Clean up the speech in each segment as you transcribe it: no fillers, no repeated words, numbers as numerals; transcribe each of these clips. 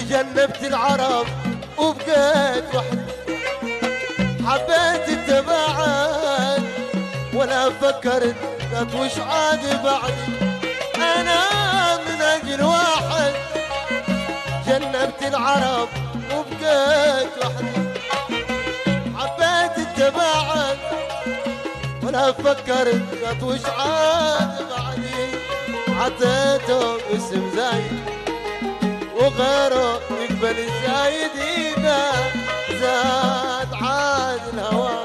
جنبت العرب وبقيت وحدي، حبيت التباعد ولا فكرت قط وش عاد بعدي. انا من اجل واحد جنبت العرب وبقيت وحدي، حبيت التباعد ولا فكرت قط وش عاد بعدي. عطيته اسم زايد وغيره يقبل الزايد إذا زاد عاد الهوى.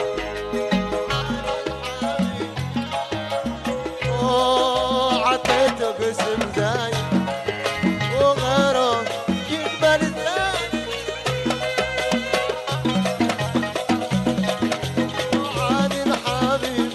عطيته اسم زايد وغيره يقبل الزايد عاد الحبيب.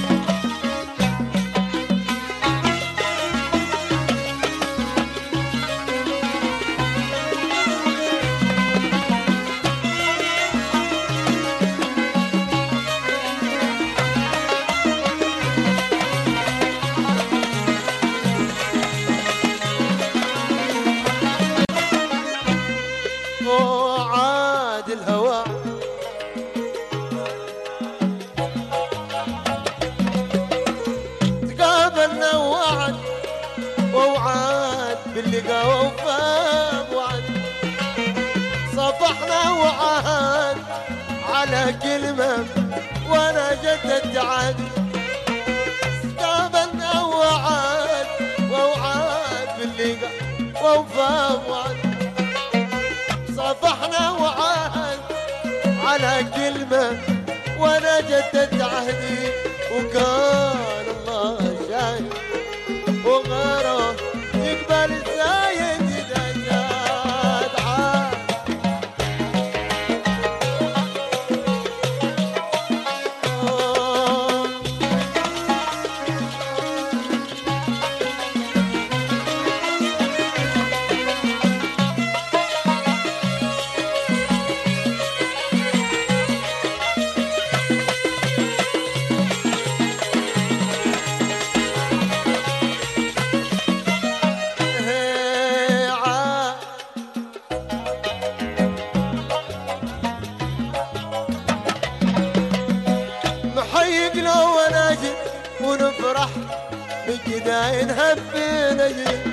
عاد الهوى تقابلنا ووعد ووعد باللقا ووفى بوعد. صفحنا وعهد على كلمة وانا جددت عهد. تقابلنا ووعد ووعد باللقا ووفى بوعد. صفحنا وعهد على كلمة وانا جددت عهدي. وكان الله شاهد وغيره يقبل الزايد اذا زاد عاد. محيقنا ونجي ونفرح بكدا نهب نجي.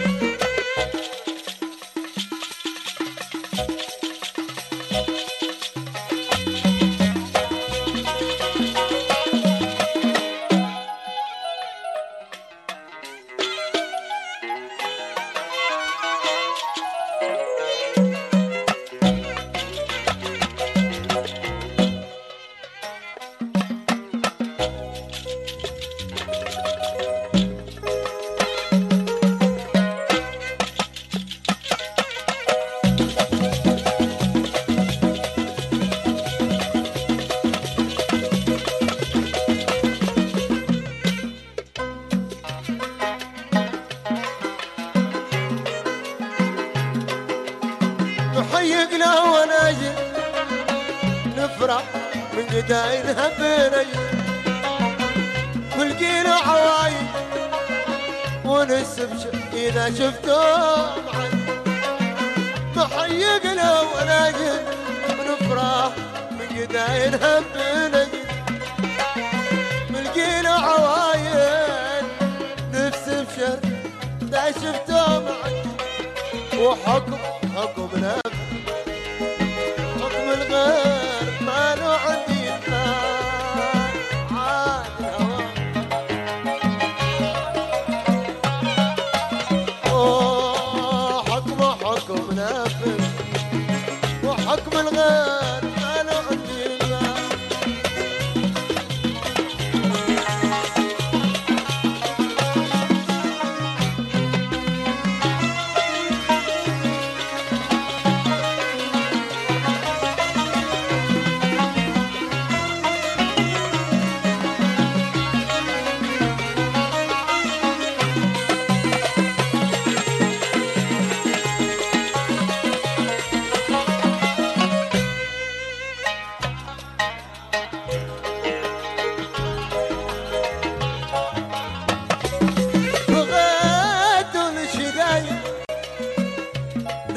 محيقنا ونجي نفرح من قدا نهب نجي. ملقينا عوايد ونستبشر إذا شفتهم عن. محيقنا ونجي نفرح من قدا نهب نجي. ملقينا عوايد نستبشر إذا شفتهم عن. حكم نفس حكم الغير ما له عندي مثال. عاد الهوى حكم نفس وحكم الغير ما له عندي مثال.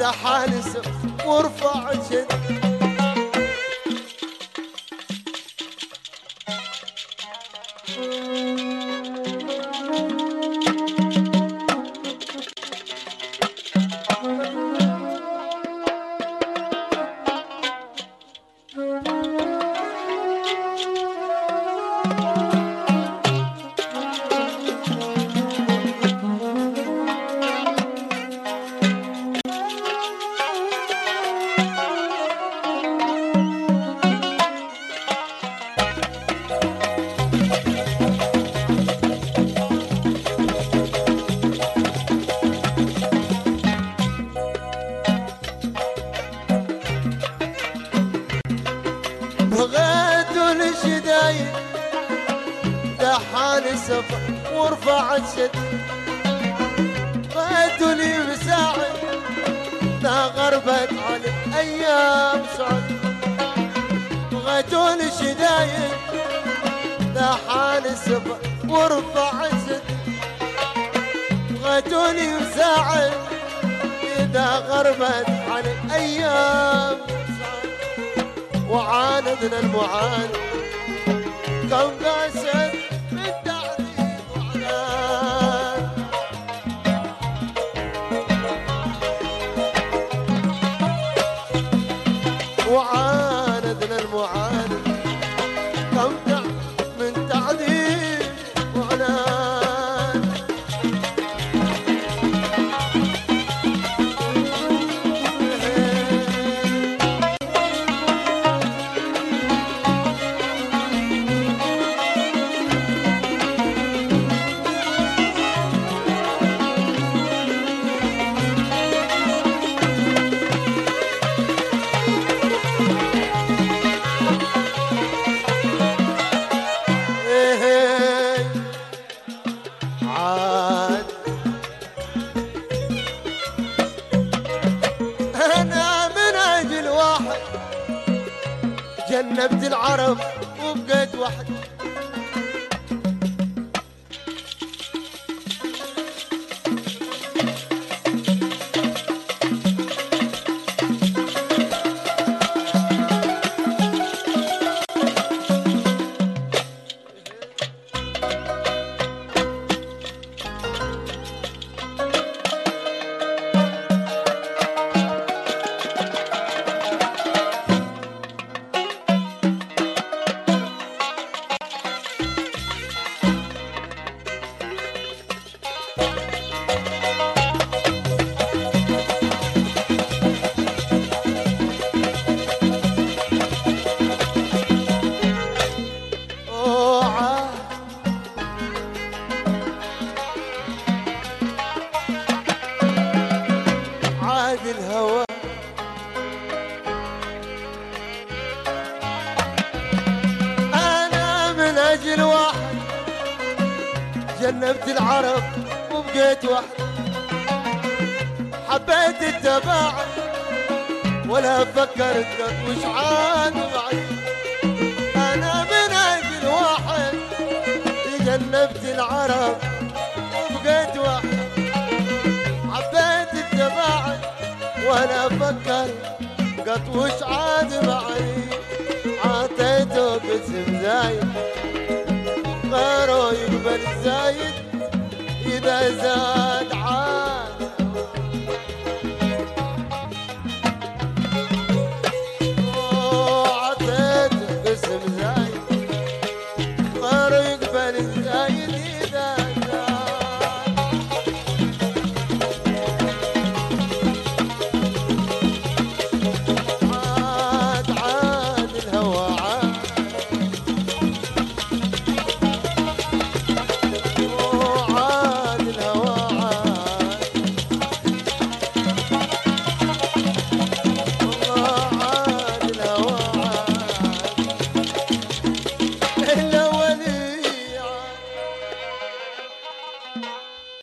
ذا حانس وارفع الجد. بغيت الشدايد دحاني سفر وارفع الشد. بغيت لي مساعد ذا غربت على ايام سعد. بغيت الشدايد دحاني سفر وارفع الشد. بغيت لي مساعد اذا غربت على ايام وعاندنا المعاند كم قاسد من تعذيب وعناد. وعاندنا المعاند كم من تعذيب وعناد. جنبت العرب وبقيت وحد. الهوى أنا من أجل واحد جنبت العرب وبقيت واحد. حبيت التباعد ولا فكرت قط وش عاد معي. أنا من أجل واحد جنبت العرب وبقيت واحد. حبيت التباعد ولا فكر قط وش عاد معي. عطيته قسم زايد غيره يقبل الزايد إذا زاد.